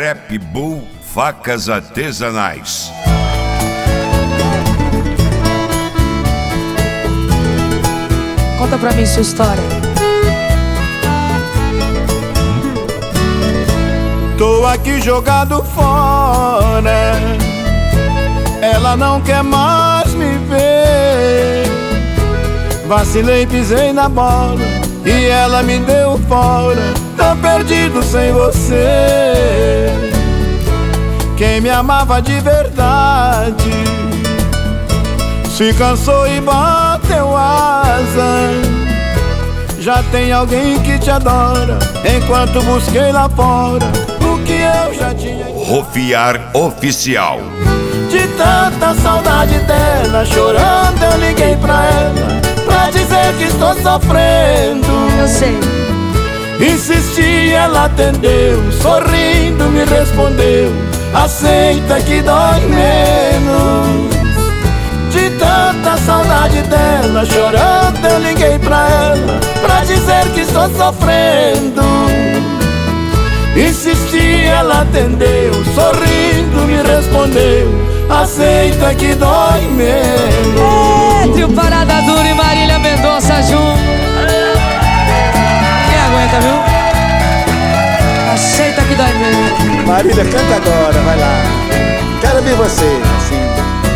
Trap Bull Facas Artesanais. Conta pra mim sua história. Tô aqui jogado fora, ela não quer mais me ver. Vacilei, pisei na bola e ela me deu fora. Tô perdido sem você. Quem me amava de verdade se cansou e bateu asa. Já tem alguém que te adora, enquanto busquei lá fora o que eu já tinha. Rofiar Oficial. De tanta saudade dela, chorando eu liguei pra ela, pra dizer que estou sofrendo. Eu sei. Insisti, ela atendeu, sorrindo me respondeu: aceita que dói menos. De tanta saudade dela, chorando eu liguei pra ela, pra dizer que estou sofrendo. Insisti, ela atendeu, sorrindo me respondeu: aceita que dói menos. Trio Parada Dura e Marília Mendonça junto. Quem aguenta, viu? Aceita que dói menos. Marília, canta agora, vai lá. Quero ver você, assim.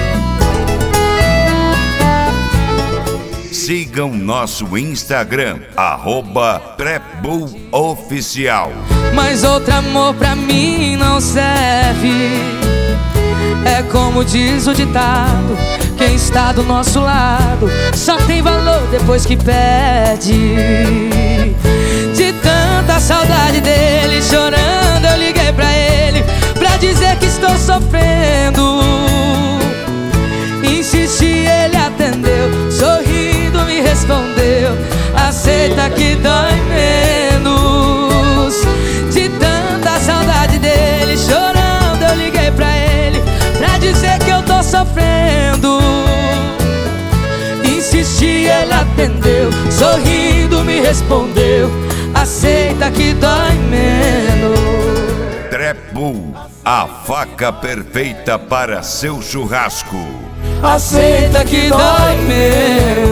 Sigam nosso Instagram, @TrapBullOficial. Mas outro amor pra mim não serve. É como diz o ditado: quem está do nosso lado só tem valor depois que perde. De tanta saudade dele, chorando eu liguei pra ele, pra dizer que estou sofrendo. Insisti, ele atendeu, sorrindo me respondeu: aceita que dói menos. De tanta saudade dele, chorando eu liguei pra ele, pra dizer que eu tô sofrendo. Insisti, ele atendeu, sorrindo me respondeu: aceita que dói menos. Trap Bull, a faca perfeita para seu churrasco. Aceita que dói menos.